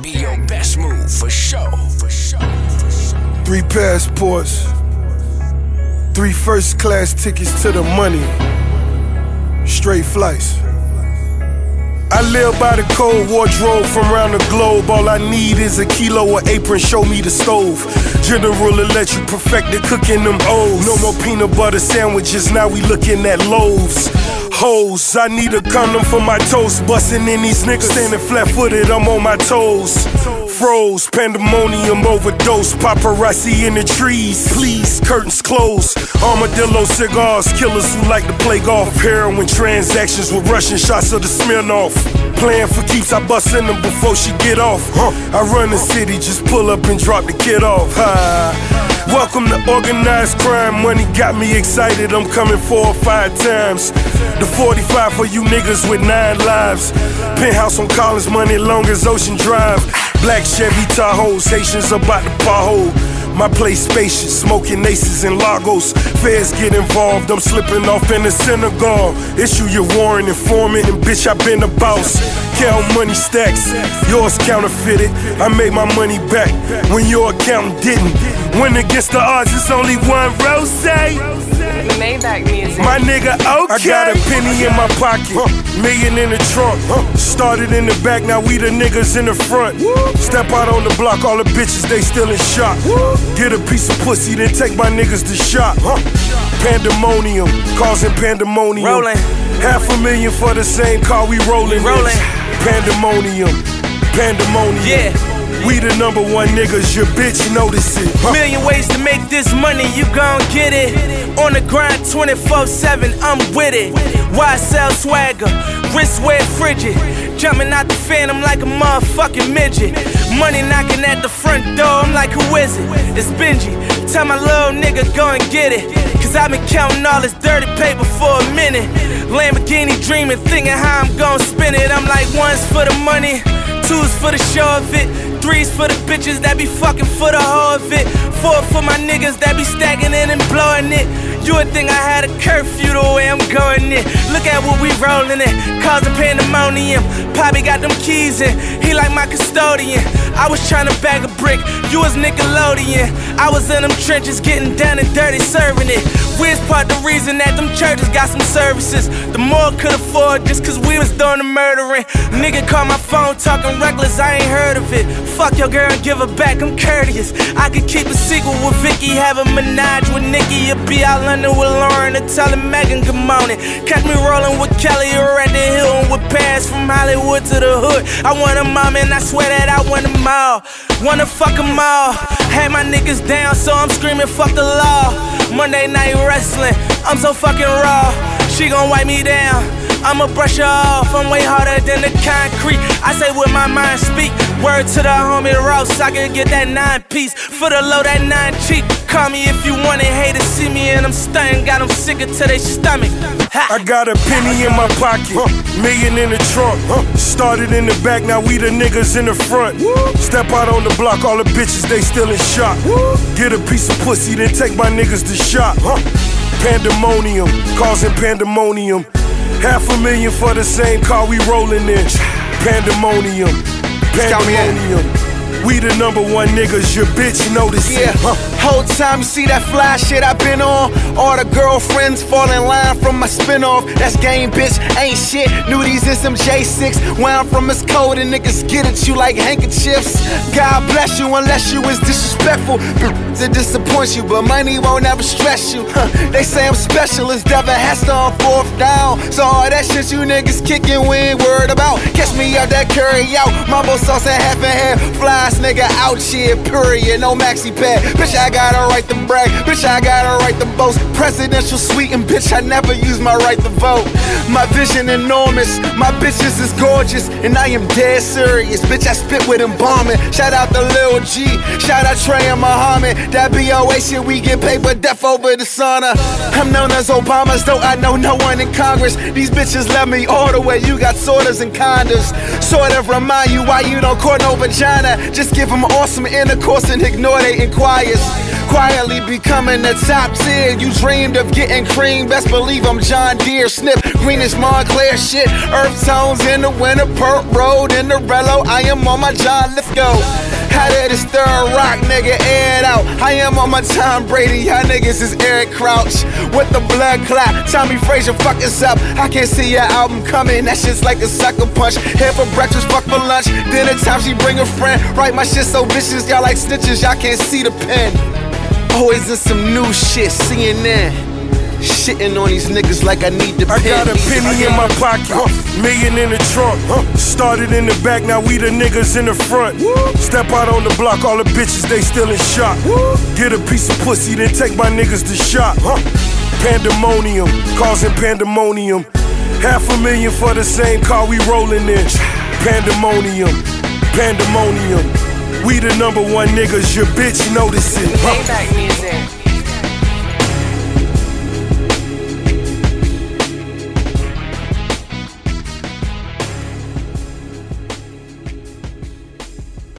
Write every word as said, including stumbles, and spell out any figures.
be your best move for sure. For sure. For sure. Three passports, three first class tickets to the money, straight flights. I live by the cold wardrobe from around the globe. All I need is a kilo of apron, show me the stove. General Electric perfected cooking them O's. No more peanut butter sandwiches, now we looking at loaves. Hoes, I need a condom for my toast. Bustin' in these niggas, standing flat footed, I'm on my toes. Froze, pandemonium overdose. Paparazzi in the trees, please, curtains closed. Armadillo cigars, killers who like to play golf. Heroin transactions with Russian shots of the Smirnoff. Playing for keeps, I bust in them before she get off. Huh. I run the city, just pull up and drop the kid off. Ha. Welcome to organized crime, money got me excited, I'm coming four or five times. The forty-five for you niggas with nine lives. Penthouse on Collins, money long as Ocean Drive. Black Chevy Tahoes, Haitians about the pothole. My place spacious, smoking aces and Lagos. Feds get involved, I'm slipping off in the synagogue. Issue your warrant, informant, and bitch, I been the boss. Count money stacks, yours counterfeited. I made my money back when your accountant didn't. Win against the odds, it's only one rose. Maybach music. My nigga, okay. I got a penny in my pocket, million in the trunk. Started in the back, now we the niggas in the front. Step out on the block, all the bitches, they still in shock. Get a piece of pussy, then take my niggas to shop. Pandemonium, causing pandemonium. Rolling. Half a million for the same car we rolling. Rolling. Pandemonium, pandemonium. Yeah. We the number one niggas, your bitch notice it. Huh. Million ways to make this money, you gon' get it. On the grind twenty-four seven, I'm with it. Y S L swagger, wristwear frigid. Jumping out the phantom like a motherfucking midget. Money knocking at the front door, I'm like, who is it? It's Benji. Tell my little nigga go and get it. Cause I've been counting all this dirty paper for a minute. Lamborghini dreaming, thinking how I'm gon' spin it. I'm like, one's for the money, two's for the show of it, three's for the bitches that be fucking for the whole of it, four for my niggas that be stacking it and blowing it. You would think I had a curfew the way I'm going in. Look at what we rolling in, causing pandemonium. Poppy got them keys in, he like my custodian. I was trying to bag a brick, you was Nickelodeon. I was in them trenches getting down and dirty serving it. We's part the reason that them churches got some services. The more could afford just cause we was doing the murdering. Nigga call my phone talking reckless, I ain't heard of it. Fuck your girl and give her back, I'm courteous. I could keep a secret with Vicky, have a menage with Nikki. You'll be out London with Lauren and telling Megan good morning. Catch me rolling with Kelly or at the hill and with Paris from Hollywood to the hood. I want a mom and I swear that I want them all. Wanna fuck them all. Had my niggas down so I'm screaming fuck the law. Monday night wrestling, I'm so fucking raw. She gon' wipe me down, I'ma brush her off. I'm way harder than the concrete, I say what my mind speak. Word to the homie Ross, I can get that nine piece. For the low, that nine cheap. Call me if you want it, haters see me and I'm stunting. Got them sick to their stomach. Ha. I got a penny in my pocket, million in the trunk. Started in the back, now we the niggas in the front. Step out on the block, all the bitches, they still in shock. Get a piece of pussy, then take my niggas to shop. Pandemonium, causing pandemonium. Half a million for the same car we rolling in. Pandemonium, pandemonium. We the number one niggas, your bitch notice it. Yeah, huh. Whole time you see that fly shit I been on. All the girlfriends fall in line from my spin-off. That's game, bitch, ain't shit. Nudies in some J six. Where I'm from is cold and niggas get at you like handkerchiefs. God bless you unless you is disrespectful. To disappoint you, but money won't ever stress you. Huh. They say I'm special, it's Devin Hester on fourth down. So all that shit you niggas kicking, we ain't worried about. Catch me out that curry out. Mambo sauce and half a hair. Flies nigga out here, period, no maxi pad. Bitch, I got a right to brag. Bitch, I got a right to boast. Presidential suite and bitch, I never use my right to vote. My vision enormous, my bitches is gorgeous, and I am dead serious. Bitch, I spit with embalming. Shout out to Lil G, shout out Trey and Muhammad. That B O A shit, we get paper death over the sauna. I'm known as Obama's, though I know no one in Congress. These bitches love me all the way, you got sorters and condoms. Sort of remind you why you don't court no vagina. Just give them awesome intercourse and ignore they inquiries. quietly becoming the top tier. You dreamed of getting cream, best believe I'm John Deere. Snip, greenish Montclair shit, earth tones in the winter, Perk Road in the Rello. I am on my John, let's go. How did this third rock nigga air it out? I am on my Tom Brady, y'all niggas is Eric Crouch with the blood clot. Tommy Frazier fuck us up. I can't see your album coming, that shit's like a sucker punch. Here for breakfast, fuck for lunch. Dinner time she bring a friend. Write my shit so vicious, y'all like snitches, y'all can't see the pen. Always in some new shit, C N N. Shitting on these niggas like I need the pen. I got a penny in my pocket, huh? Million in the trunk, huh? Started in the back, now we the niggas in the front. Woo. Step out on the block, all the bitches, they still in shock. Woo. Get a piece of pussy, then take my niggas to shop, huh? Pandemonium, causing pandemonium. Half a million for the same car we rolling in. Pandemonium, pandemonium. We the number one niggas, your bitch noticing. Maybach music.